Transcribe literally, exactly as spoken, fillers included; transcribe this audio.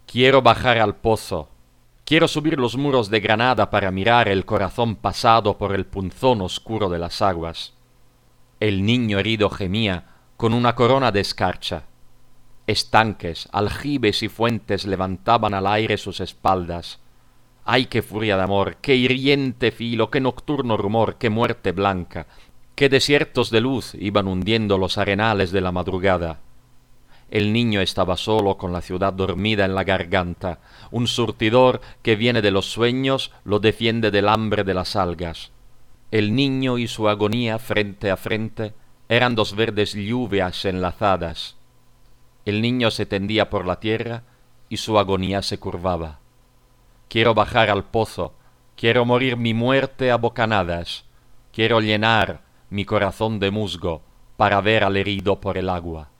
Quiero bajar al pozo. Quiero subir los muros de Granada para mirar el corazón pasado por el punzón oscuro de las aguas. El niño herido gemía con una corona de escarcha. Estanques, aljibes y fuentes levantaban al aire sus espaldas. ¡Ay, qué furia de amor! ¡Qué hiriente filo! ¡Qué nocturno rumor! ¡Qué muerte blanca! ¡Qué desiertos de luz iban hundiendo los arenales de la madrugada! El niño estaba solo con la ciudad dormida en la garganta. Un surtidor que viene de los sueños lo defiende del hambre de las algas. El niño y su agonía frente a frente eran dos verdes lluvias enlazadas. El niño se tendía por la tierra y su agonía se curvaba. Quiero bajar al pozo, quiero morir mi muerte a bocanadas, quiero llenar mi corazón de musgo para ver al herido por el agua.